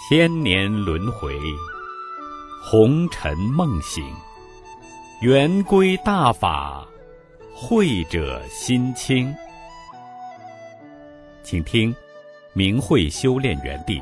千年轮回，红尘梦醒，圆规大法，慧者心清。请听明慧修炼园地。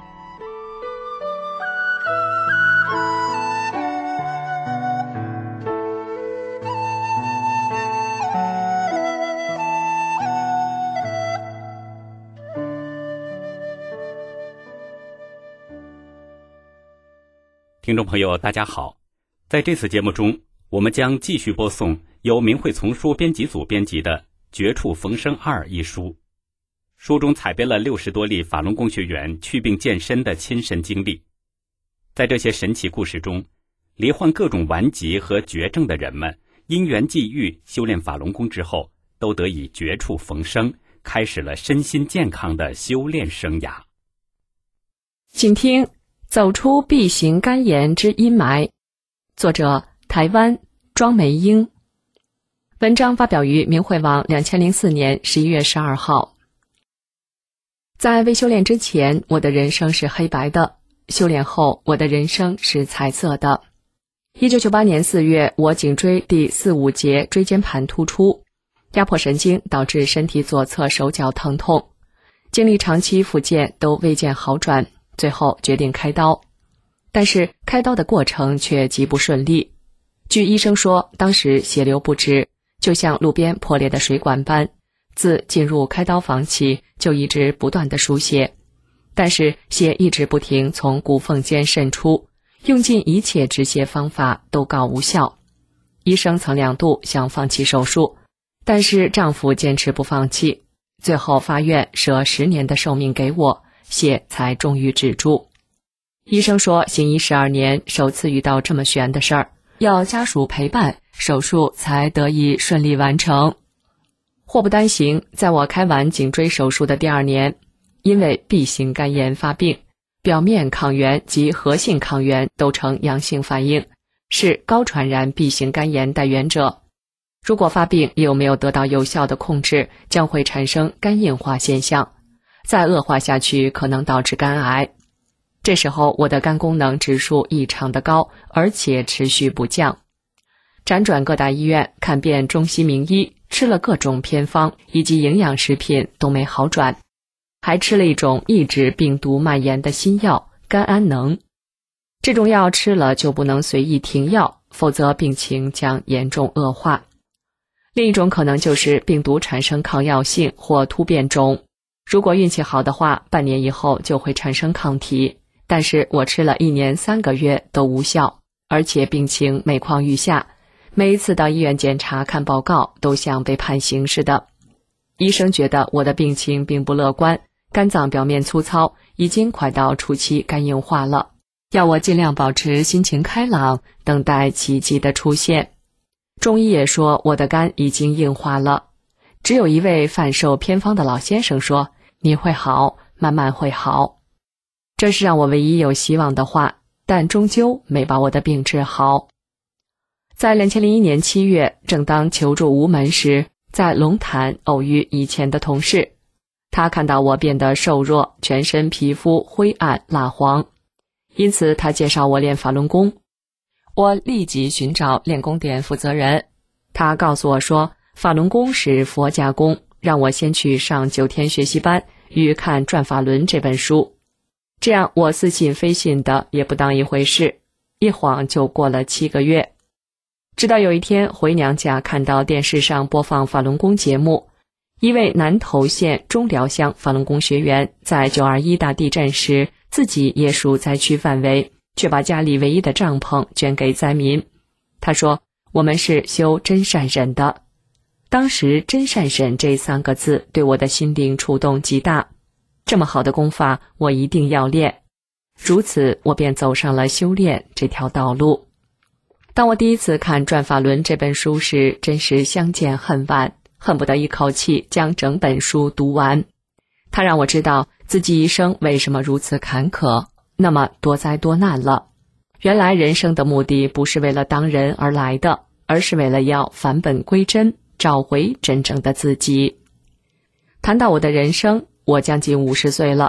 听众朋友大家好，在这次节目中，我们将继续播送由明慧丛书编辑组编辑的《绝处逢生2》一书。书中采编了60多例法轮功学员祛病健身的亲身经历。在这些神奇故事中，罹患各种顽疾和绝症的人们因缘际遇修炼法轮功之后，都得以绝处逢生，开始了身心健康的修炼生涯。 请听走出 B 型肝炎之阴霾，作者台湾庄梅英。文章发表于明慧网2004年11月12号。在未修炼之前，我的人生是黑白的；修炼后，我的人生是彩色的。1998年4月，我颈椎第4、5节椎间盘突出，压迫神经导致身体左侧手脚疼痛，经历长期复健都未见好转，最后决定开刀。但是开刀的过程却极不顺利。据医生说，当时血流不止，就像路边破裂的水管般，自进入开刀房起就一直不断的输血，但是血一直不停从骨缝间渗出，用尽一切止血方法都告无效。医生曾2度想放弃手术，但是丈夫坚持不放弃，最后发愿舍10年的寿命给我，血才终于止住。医生说，行医12年，首次遇到这么悬的事儿，要家属陪伴，手术才得以顺利完成。祸不单行，在我开完颈椎手术的第2年，因为 B 型肝炎发病，表面抗原及核性抗原都呈阳性反应，是高传染 B 型肝炎带原者。如果发病又没有得到有效的控制，将会产生肝硬化现象，再恶化下去可能导致肝癌。这时候我的肝功能指数异常的高，而且持续不降。辗转各大医院，看遍中西名医，吃了各种偏方以及营养食品都没好转，还吃了一种抑制病毒蔓延的新药甘安能。这种药吃了就不能随意停药，否则病情将严重恶化。另一种可能就是病毒产生抗药性或突变种，如果运气好的话，半年以后就会产生抗体，但是我吃了1年3个月都无效，而且病情每况愈下，每一次到医院检查看报告都像被判刑似的。医生觉得我的病情并不乐观，肝脏表面粗糙，已经快到初期肝硬化了，要我尽量保持心情开朗，等待奇迹的出现。中医也说我的肝已经硬化了，只有一位贩售偏方的老先生说，你会好，慢慢会好。这是让我唯一有希望的话，但终究没把我的病治好。在2001年7月，正当求助无门时，在龙潭偶遇以前的同事，他看到我变得瘦弱，全身皮肤灰暗蜡黄，因此他介绍我练法轮功。我立即寻找练功点负责人，他告诉我说，法轮功是佛家功，让我先去上9天学习班与看《转法轮》这本书。这样我似信非信的也不当一回事，一晃就过了7个月。直到有一天回娘家，看到电视上播放法轮功节目，一位南投县中寮乡法轮功学员在921大地震时，自己也属灾区范围，却把家里唯一的帐篷捐给灾民。他说，我们是修真善忍的。当时真善忍这3个字对我的心灵触动极大，这么好的功法我一定要练。如此我便走上了修炼这条道路。当我第一次看《转法轮》这本书时，真是相见恨晚，恨不得一口气将整本书读完。它让我知道自己一生为什么如此坎坷，那么多灾多难了。原来人生的目的不是为了当人而来的，而是为了要返本归真，找回真正的自己。谈到我的人生，我将近50岁了，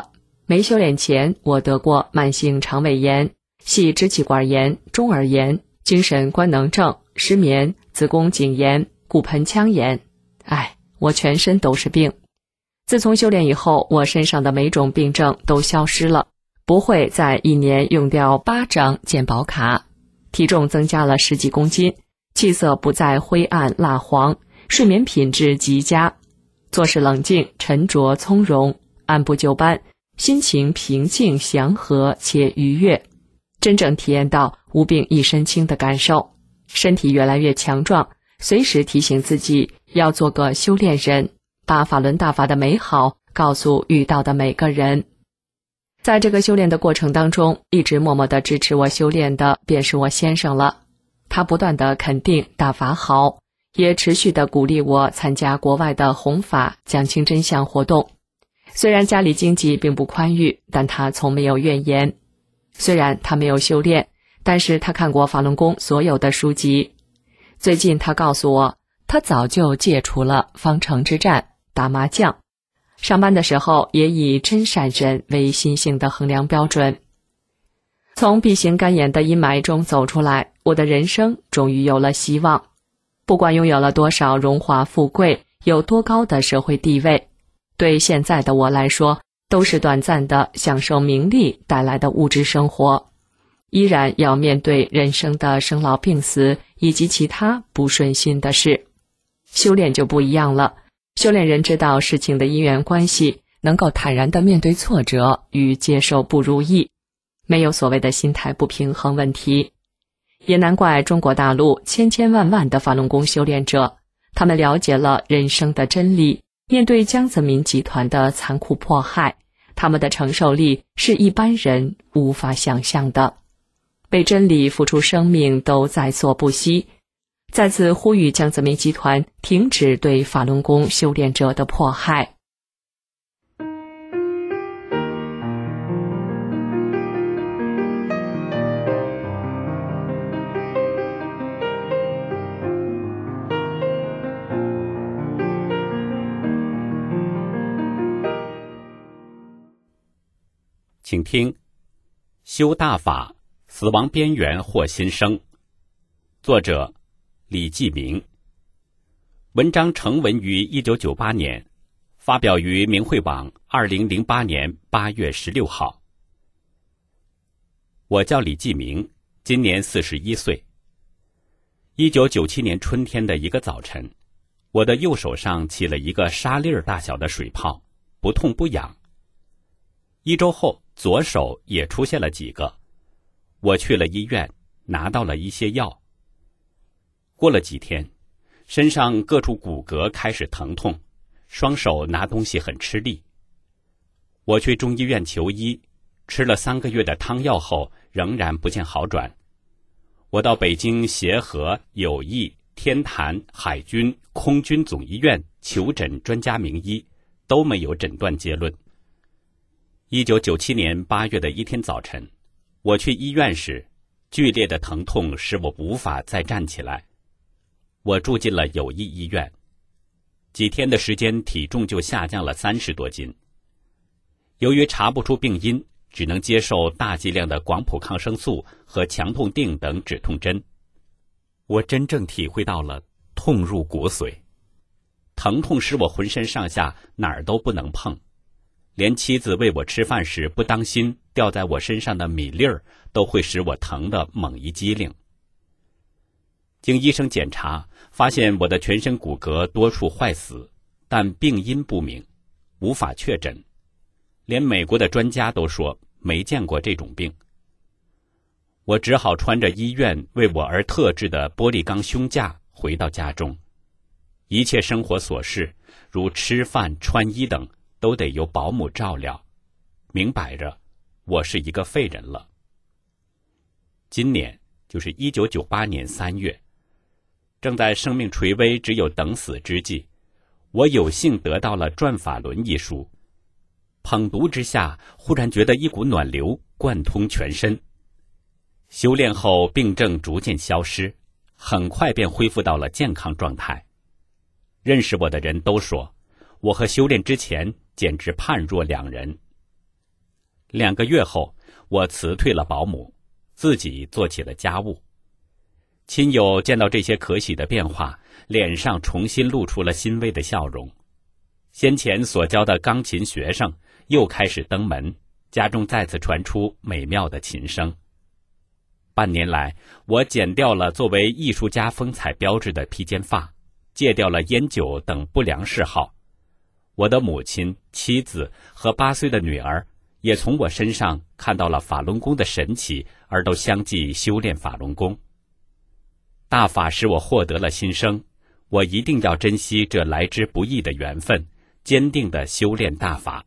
没修炼前，我得过慢性肠胃炎、系支气管炎、中耳炎、精神官能症、失眠、子宫颈炎、骨盆腔炎。我全身都是病。自从修炼以后，我身上的每种病症都消失了，不会再一年用掉8张健保卡，体重增加了10几公斤，气色不再灰暗蜡黄，睡眠品质极佳，做事冷静沉着从容，按部就班，心情平静祥和且愉悦，真正体验到无病一身轻的感受，身体越来越强壮，随时提醒自己要做个修炼人，把法轮大法的美好告诉遇到的每个人。在这个修炼的过程当中，一直默默地支持我修炼的便是我先生了，他不断地肯定大法好，也持续地鼓励我参加国外的弘法讲清真相活动。虽然家里经济并不宽裕，但他从没有怨言。虽然他没有修炼，但是他看过法轮功所有的书籍。最近他告诉我，他早就戒除了方程之战、打麻将，上班的时候也以真善忍为心性的衡量标准。从 B 型肝炎的阴霾中走出来，我的人生终于有了希望。不管拥有了多少荣华富贵，有多高的社会地位，对现在的我来说，都是短暂的享受名利带来的物质生活，依然要面对人生的生老病死以及其他不顺心的事。修炼就不一样了，修炼人知道事情的因缘关系，能够坦然地面对挫折与接受不如意，没有所谓的心态不平衡问题。也难怪中国大陆千千万万的法轮功修炼者，他们了解了人生的真理，面对江泽民集团的残酷迫害，他们的承受力是一般人无法想象的，为真理付出生命都在所不惜。再次呼吁江泽民集团停止对法轮功修炼者的迫害。 请听修大法，死亡边缘或新生。作者李继明。文章成文于1998年，发表于明慧网2008年8月16号。我叫李继明，今年41岁。1997年春天的一个早晨，我的右手上起了一个沙粒大小的水泡，不痛不痒。1周后，左手也出现了几个，我去了医院，拿到了一些药。过了几天，身上各处骨骼开始疼痛，双手拿东西很吃力。我去中医院求医，吃了3个月的汤药后，仍然不见好转。我到北京协和、友谊、天坛、海军、空军总医院求诊专家名医，都没有诊断结论。1997年8月的一天早晨，我去医院时，剧烈的疼痛使我无法再站起来。我住进了友谊医院，几天的时间体重就下降了30多斤。由于查不出病因，只能接受大剂量的广谱抗生素和强痛定等止痛针。我真正体会到了痛入骨髓，疼痛使我浑身上下哪儿都不能碰，连妻子喂我吃饭时不当心掉在我身上的米粒儿都会使我疼得猛一激灵。经医生检查，发现我的全身骨骼多处坏死，但病因不明，无法确诊。连美国的专家都说没见过这种病。我只好穿着医院为我而特制的玻璃钢胸架回到家中，一切生活琐事，如吃饭、穿衣等，都得由保姆照料。明摆着，我是一个废人了。今年就是1998年3月，正在生命垂危只有等死之际，我有幸得到了《转法轮》一书。捧读之下，忽然觉得一股暖流贯通全身。修炼后病症逐渐消失，很快便恢复到了健康状态。认识我的人都说，我和修炼之前简直判若两人。 2个月后，我辞退了保姆，自己做起了家务。亲友见到这些可喜的变化，脸上重新露出了欣慰的笑容。先前所教的钢琴学生又开始登门，家中再次传出美妙的琴声。半年来，我剪掉了作为艺术家风采标志的披肩发，戒掉了烟酒等不良嗜好。我的母亲、妻子和8岁的女儿也从我身上看到了法轮功的神奇，而都相继修炼法轮功。大法使我获得了新生，我一定要珍惜这来之不易的缘分，坚定地修炼大法。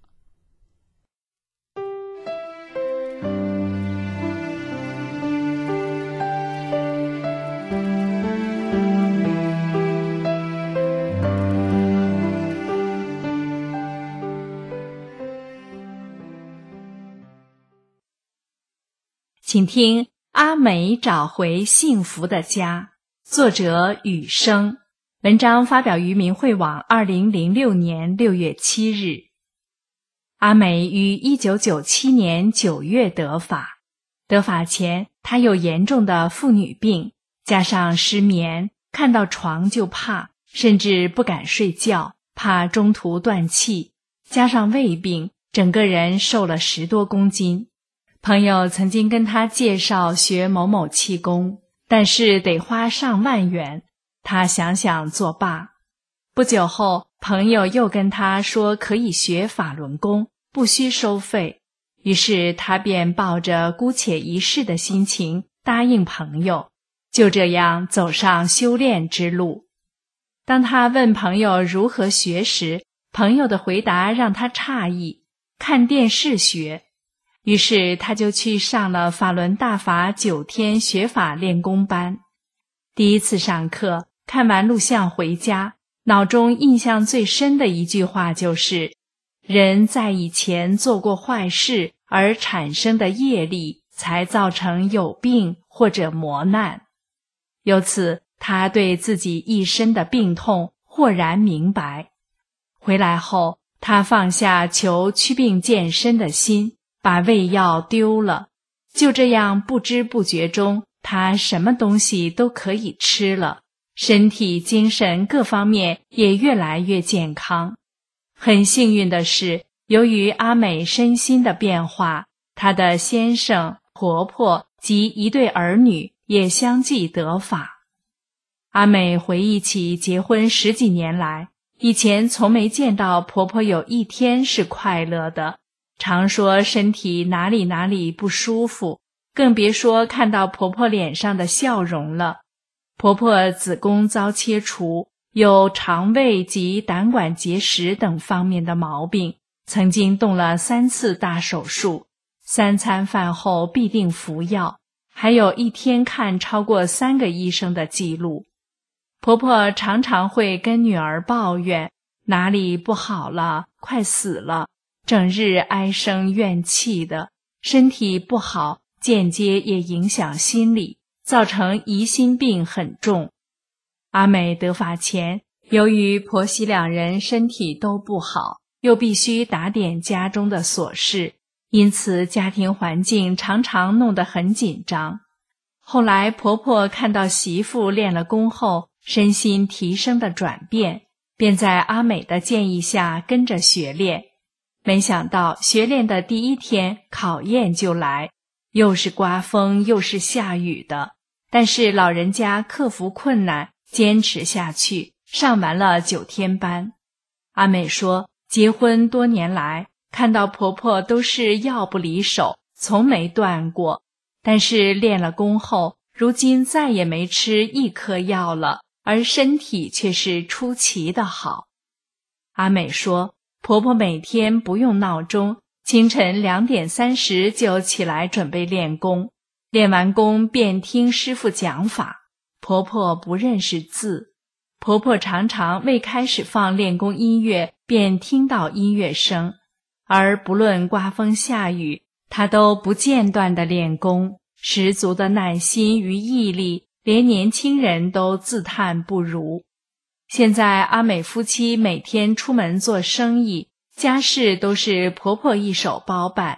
请听阿美找回幸福的家，作者雨生，文章发表于明慧网2006年6月7日。阿美于1997年9月得法，得法前她有严重的妇女病，加上失眠，看到床就怕，甚至不敢睡觉，怕中途断气，加上胃病，整个人瘦了10多公斤。朋友曾经跟他介绍学某某气功，但是得花上万元，他想想作罢。不久后，朋友又跟他说可以学法轮功，不需收费，于是他便抱着姑且一试的心情答应朋友，就这样走上修炼之路。当他问朋友如何学时，朋友的回答让他诧异，看电视学。于是他就去上了法轮大法9天学法练功班。第一次上课，看完录像回家，脑中印象最深的一句话就是：人在以前做过坏事而产生的业力，才造成有病或者磨难。由此，他对自己一身的病痛豁然明白。回来后，他放下求祛病健身的心，把胃药丢了，就这样不知不觉中，他什么东西都可以吃了，身体、精神各方面也越来越健康。很幸运的是，由于阿美身心的变化，她的先生、婆婆及一对儿女也相继得法。阿美回忆起结婚10几年来，以前从没见到婆婆有一天是快乐的，常说身体哪里不舒服，更别说看到婆婆脸上的笑容了。婆婆子宫遭切除，有肠胃及胆管结石等方面的毛病，曾经动了3次大手术，3餐饭后必定服药，还有一天看超过3个医生的记录。婆婆常常会跟女儿抱怨哪里不好了，快死了，整日唉声怨气的，身体不好，间接也影响心理，造成疑心病很重。阿美得法前，由于婆媳2人身体都不好，又必须打点家中的琐事，因此家庭环境常常弄得很紧张。后来婆婆看到媳妇练了功后，身心提升的转变，便在阿美的建议下跟着学练。没想到学练的第1天，考验就来，又是刮风又是下雨的，但是老人家克服困难，坚持下去，上完了9天班。阿美说，结婚多年来，看到婆婆都是药不离手，从没断过，但是练了功后，如今再也没吃1颗药了，而身体却是出奇的好。阿美说，婆婆每天不用闹钟，清晨2点30就起来准备练功，练完功便听师父讲法。婆婆不认识字，婆婆常常未开始放练功音乐，便听到音乐声，而不论刮风下雨，她都不间断地练功，十足的耐心与毅力，连年轻人都自叹不如。现在阿美夫妻每天出门做生意，家事都是婆婆一手包办，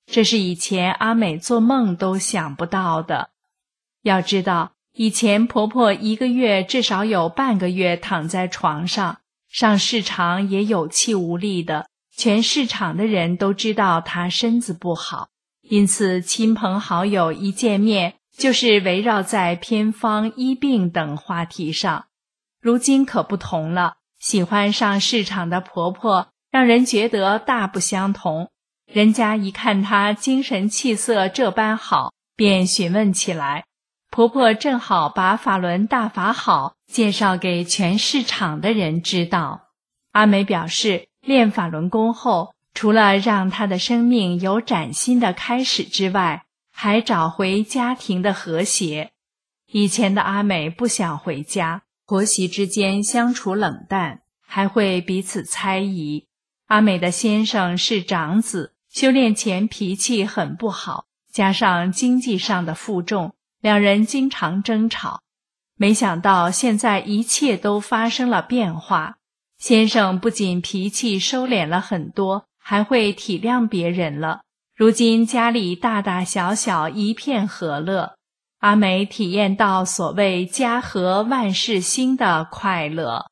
这是以前阿美做梦都想不到的。要知道，以前婆婆1个月至少有半个月躺在床上，上市场也有气无力的，全市场的人都知道她身子不好，因此亲朋好友一见面就是围绕在偏方、医病等话题上。如今可不同了，喜欢上市场的婆婆让人觉得大不相同。人家一看她精神气色这般好，便询问起来。婆婆正好把法轮大法好介绍给全市场的人知道。阿美表示，练法轮功后，除了让她的生命有崭新的开始之外，还找回家庭的和谐。以前的阿美不想回家，婆媳之间相处冷淡，还会彼此猜疑。阿美的先生是长子，修炼前脾气很不好，加上经济上的负重，两人经常争吵。没想到现在一切都发生了变化，先生不仅脾气收敛了很多，还会体谅别人了。如今家里大大小小一片和乐，阿美体验到所谓家和万事兴的快乐。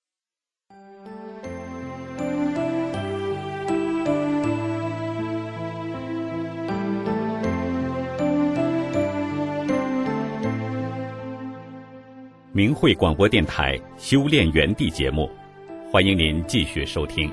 明慧广播电台修炼园地节目，欢迎您继续收听。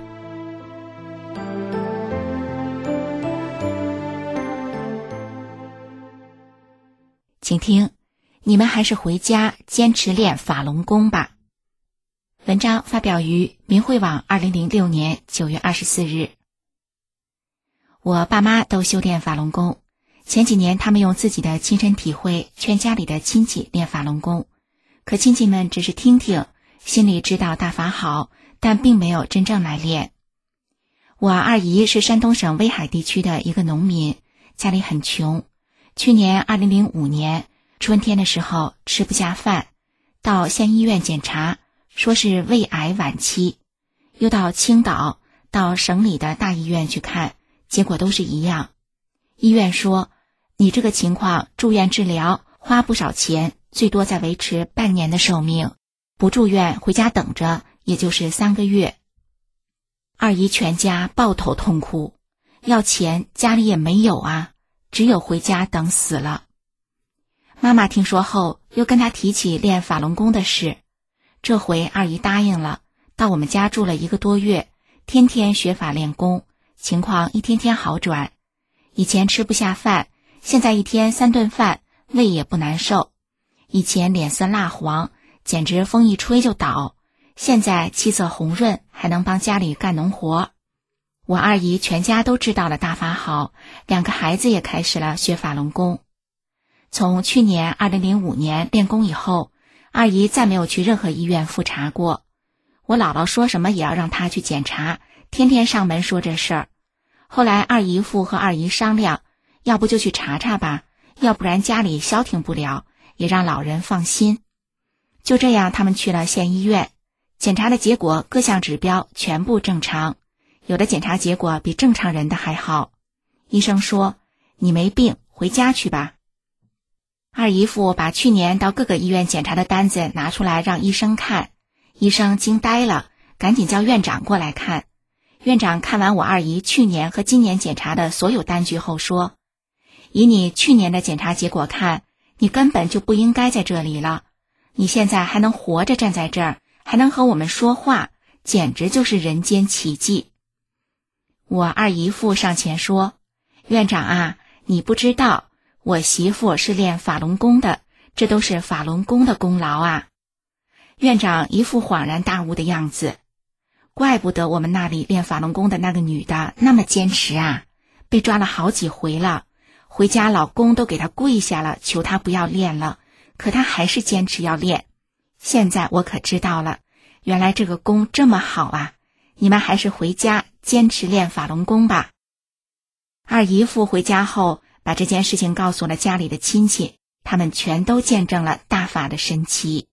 请听，你们还是回家坚持练法轮功吧。文章发表于明慧网2006年9月24日。我爸妈都修炼法轮功，前几年他们用自己的亲身体会劝家里的亲戚练法轮功，可亲戚们只是听听，心里知道大法好，但并没有真正来练。我二姨是山东省威海地区的一个农民，家里很穷。去年2005年春天的时候吃不下饭，到县医院检查，说是胃癌晚期，又到青岛，到省里的大医院去看，结果都是一样。医院说，你这个情况住院治疗花不少钱，最多再维持半年的寿命，不住院回家等着也就是3个月。二姨全家抱头痛哭，要钱家里也没有啊，只有回家等死了。妈妈听说后又跟她提起练法轮功的事，这回二姨答应了，到我们家住了1个多月，天天学法练功，情况一天天好转。以前吃不下饭，现在1天3顿饭，胃也不难受。以前脸色蜡黄，简直风一吹就倒，现在气色红润，还能帮家里干农活。我二姨全家都知道了大法好，2个孩子也开始了学法轮功。从去年2005年练功以后，二姨再没有去任何医院复查过。我姥姥说什么也要让她去检查，天天上门说这事儿。后来二姨夫和二姨商量，要不就去查查吧，要不然家里消停不了，也让老人放心。就这样他们去了县医院，检查的结果各项指标全部正常，有的检查结果比正常人的还好。医生说，你没病，回家去吧。二姨夫把去年到各个医院检查的单子拿出来让医生看，医生惊呆了，赶紧叫院长过来看。院长看完我二姨去年和今年检查的所有单据后说，以你去年的检查结果看，你根本就不应该在这里了，你现在还能活着站在这儿，还能和我们说话，简直就是人间奇迹。我二姨夫上前说，院长啊，你不知道，我媳妇是练法轮功的，这都是法轮功的功劳啊。院长一副恍然大悟的样子，怪不得我们那里练法轮功的那个女的那么坚持啊，被抓了好几回了，回家老公都给她跪下了，求她不要练了，可她还是坚持要练。现在我可知道了，原来这个功这么好啊，你们还是回家坚持练法轮功吧。二姨夫回家后把这件事情告诉了家里的亲戚，他们全都见证了大法的神奇。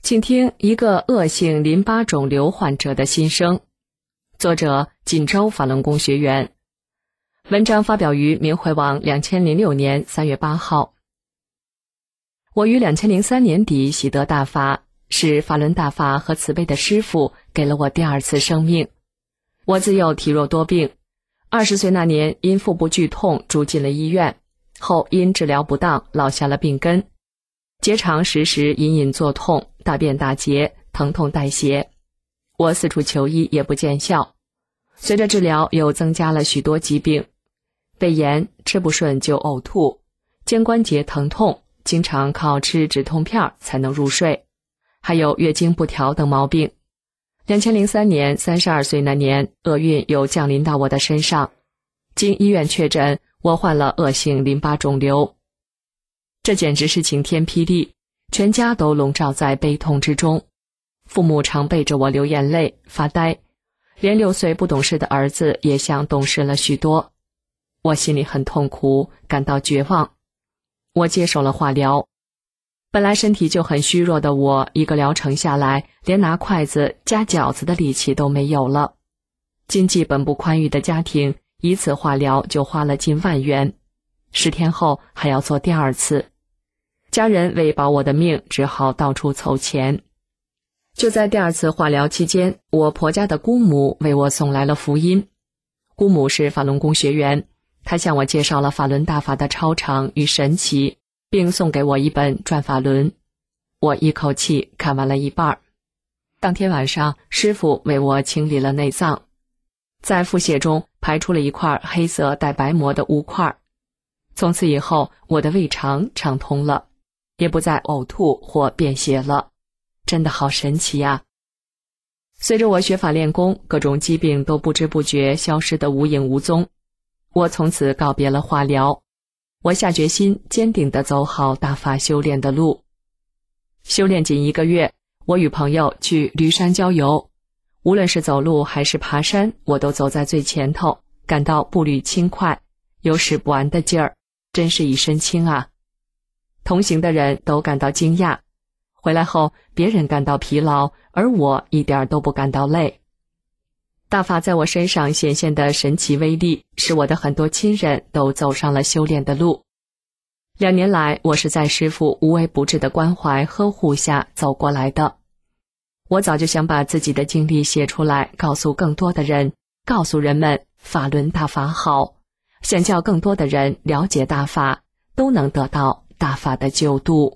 请听一个恶性淋巴肿瘤患者的心声。作者锦州法轮功学员。文章发表于明慧网2006年3月8号。我于2003年底喜得大法，是法轮大法和慈悲的师父给了我第二次生命。我自幼体弱多病，20岁那年因腹部剧痛住进了医院，后因治疗不当落下了病根，结肠时时隐隐作痛，大便打结，疼痛带血。我四处求医也不见效，随着治疗又增加了许多疾病，胃炎，吃不顺就呕吐，肩关节疼痛，经常靠吃止痛片才能入睡，还有月经不调等毛病。2003年32岁那年，厄运又降临到我的身上，经医院确诊，我患了恶性淋巴肿瘤。这简直是晴天霹雳，全家都笼罩在悲痛之中。父母常背着我流眼泪发呆，连6岁不懂事的儿子也像懂事了许多。我心里很痛苦，感到绝望。我接受了化疗。本来身体就很虚弱的我，一个疗程下来，连拿筷子夹饺子的力气都没有了。经济本不宽裕的家庭，一次化疗就花了近万元，10天后还要做第二次。家人为保我的命，只好到处凑钱。就在第二次化疗期间，我婆家的姑母为我送来了福音。姑母是法轮功学员，她向我介绍了法轮大法的超常与神奇，并送给我一本《转法轮》。我一口气看完了一半。当天晚上，师父为我清理了内脏，在腹泻中排出了一块黑色带白膜的污块。从此以后，我的胃肠畅通了，也不再呕吐或便血了。真的好神奇呀！随着我学法练功，各种疾病都不知不觉消失得无影无踪。我从此告别了化疗，我下决心坚定地走好大法修炼的路。修炼仅1个月，我与朋友去驴山郊游，无论是走路还是爬山，我都走在最前头，感到步履轻快，有使不完的劲儿，真是一身轻啊！同行的人都感到惊讶。回来后，别人感到疲劳，而我一点都不感到累。大法在我身上显现的神奇威力，使我的很多亲人都走上了修炼的路。2年来，我是在师父无微不至的关怀呵护下走过来的。我早就想把自己的经历写出来，告诉更多的人，告诉人们法轮大法好，想叫更多的人了解大法，都能得到大法的救度。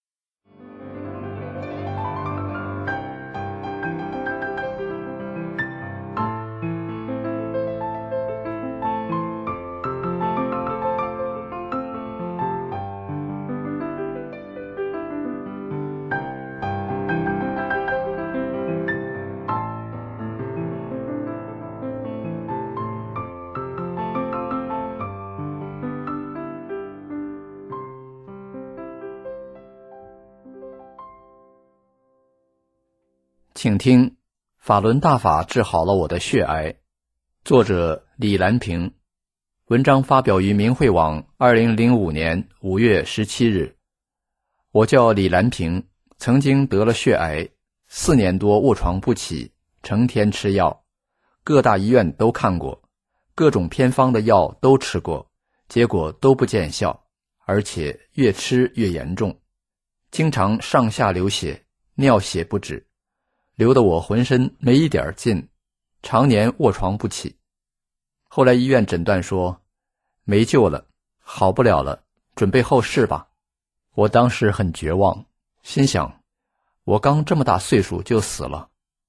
请听法轮大法治好了我的血癌，作者李兰平。文章发表于明慧网2005年5月17日。我叫李兰平，曾经得了血癌，4年多卧床不起，成天吃药，各大医院都看过，各种偏方的药都吃过，结果都不见效，而且越吃越严重，经常上下流血，尿血不止，流得我浑身没一点劲，常年卧床不起。后来医院诊断说没救了，好不了了，准备后事吧。我当时很绝望，心想我刚这么大岁数就死了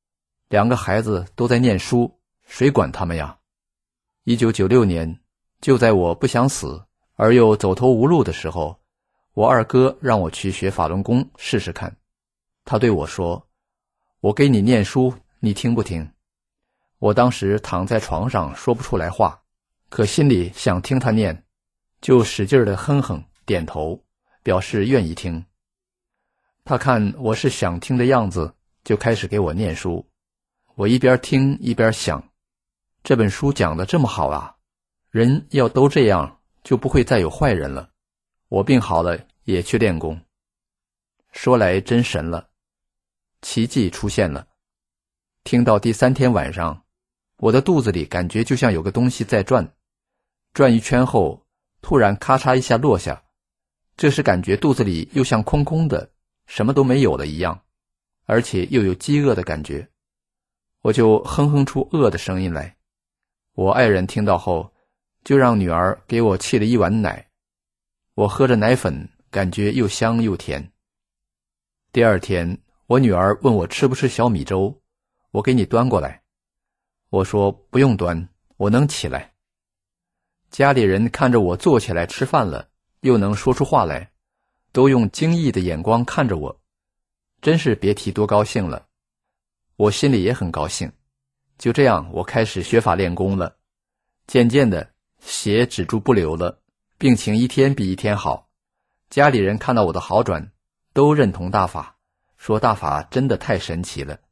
，2个孩子都在念书，谁管他们呀？1996年，就在我不想死而又走投无路的时候，我二哥让我去学法轮功试试看。他对我说，我给你念书，你听不听？我当时躺在床上说不出来话，可心里想听他念，就使劲地哼哼点头，表示愿意听。他看我是想听的样子，就开始给我念书。我一边听一边想，这本书讲得这么好啊，人要都这样，就不会再有坏人了。我病好了也去练功。说来真神了， 奇迹出现了。听到第3天晚上，我的肚子里感觉就像有个东西在转，转一圈后，突然咔嚓一下落下，这时感觉肚子里又像空空的，什么都没有了一样，而且又有饥饿的感觉。我就哼哼出饿的声音来。我爱人听到后，就让女儿给我沏了一碗奶。我喝着奶粉，感觉又香又甜。第2天，我女儿问我吃不吃小米粥，我给你端过来。我说不用端，我能起来。家里人看着我坐起来吃饭了，又能说出话来，都用惊异的眼光看着我，真是别提多高兴了。我心里也很高兴。就这样，我开始学法练功了。渐渐的，血止住不流了，病情一天比一天好。家里人看到我的好转，都认同大法，说大法真的太神奇了。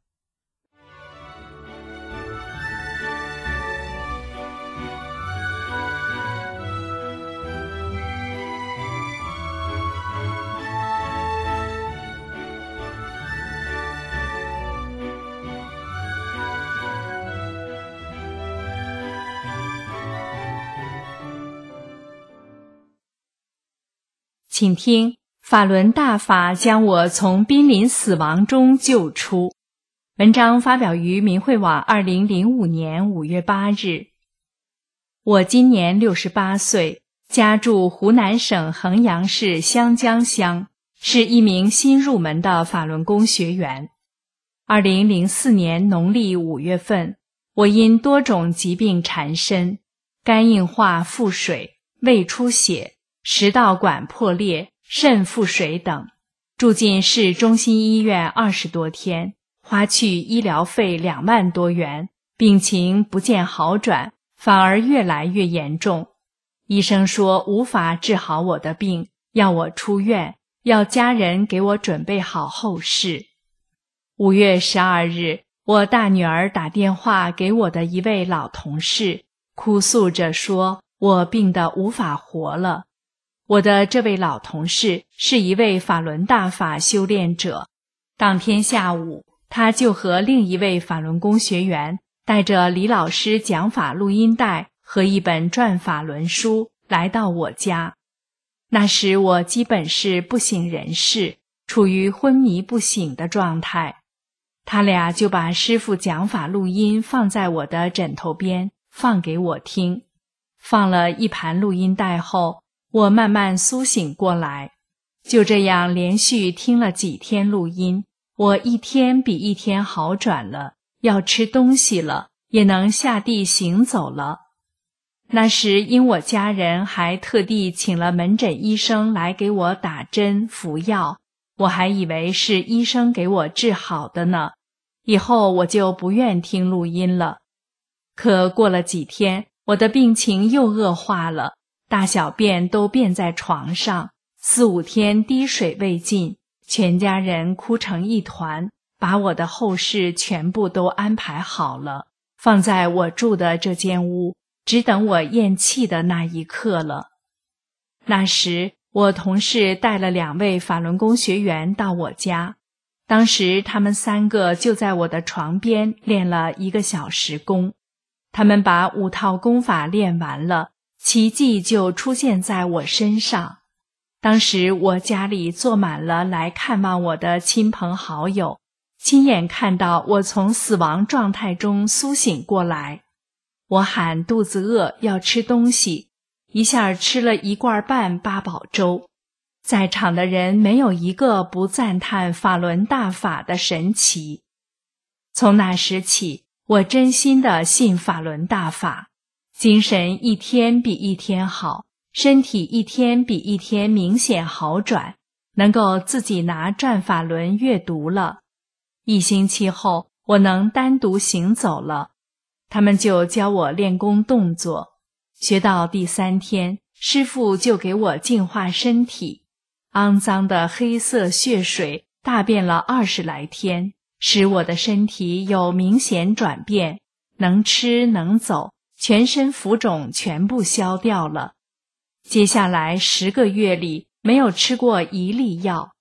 请听法轮大法将我从濒临死亡中救出。文章发表于明慧网2005年5月8日。我今年68岁，家住湖南省衡阳市湘江乡，是一名新入门的法轮功学员。2004年农历5月份，我因多种疾病缠身，肝硬化腹水、胃出血、食道管破裂、肾腹水等，住进市中心医院20多天，花去医疗费2万多元，病情不见好转，反而越来越严重。医生说无法治好我的病，要我出院，要家人给我准备好后事。5月12日，我大女儿打电话给我的一位老同事，哭诉着说我病得无法活了。我的这位老同事是一位法轮大法修炼者。当天下午，他就和另一位法轮功学员带着李老师讲法录音带和一本转法轮书来到我家。那时我基本是不省人事，处于昏迷不醒的状态。他俩就把师父讲法录音放在我的枕头边，放给我听。放了一盘录音带后，我慢慢苏醒过来。就这样连续听了几天录音，我一天比一天好转了，要吃东西了，也能下地行走了。那时因我家人还特地请了门诊医生来给我打针服药，我还以为是医生给我治好的呢，以后我就不愿听录音了。可过了几天，我的病情又恶化了，大小便都便在床上，4、5天滴水未进，全家人哭成一团，把我的后事全部都安排好了，放在我住的这间屋，只等我咽气的那一刻了。那时我同事带了2位法轮功学员到我家，当时他们3个就在我的床边练了1个小时功。他们把5套功法练完了，奇迹就出现在我身上。当时我家里坐满了来看望我的亲朋好友，亲眼看到我从死亡状态中苏醒过来。我喊肚子饿要吃东西，一下吃了1罐半八宝粥。在场的人没有一个不赞叹法轮大法的神奇。从那时起，我真心地信法轮大法，精神一天比一天好，身体一天比一天明显好转，能够自己拿转法轮阅读了。1星期后，我能单独行走了。他们就教我练功动作，学到第3天，师父就给我净化身体，肮脏的黑色血水大便了20来天，使我的身体有明显转变，能吃能走，全身浮肿全部消掉了。接下来10个月里没有吃过1粒药，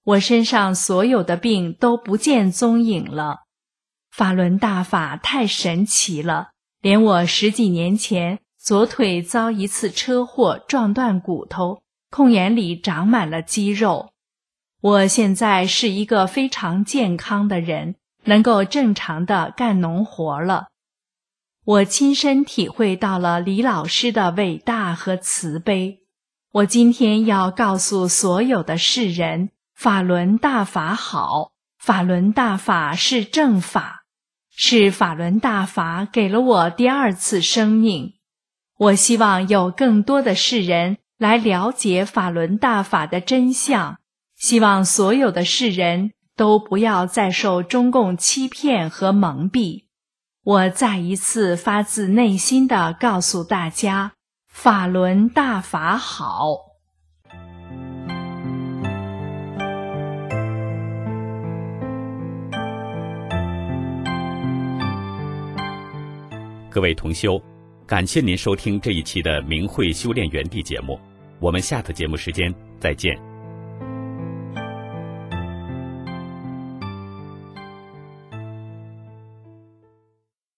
我身上所有的病都不见踪影了。法轮大法太神奇了，连我10几年前左腿遭一次车祸撞断骨头，空眼里长满了肌肉。我现在是一个非常健康的人，能够正常地干农活了。我亲身体会到了李老师的伟大和慈悲。我今天要告诉所有的世人，法轮大法好，法轮大法是正法，是法轮大法给了我第2次生命。我希望有更多的世人来了解法轮大法的真相，希望所有的世人都不要再受中共欺骗和蒙蔽。我再一次发自内心地告诉大家，法轮大法好。 各位同修，感谢您收听这一期的明慧修炼园地节目，我们下次节目时间再见。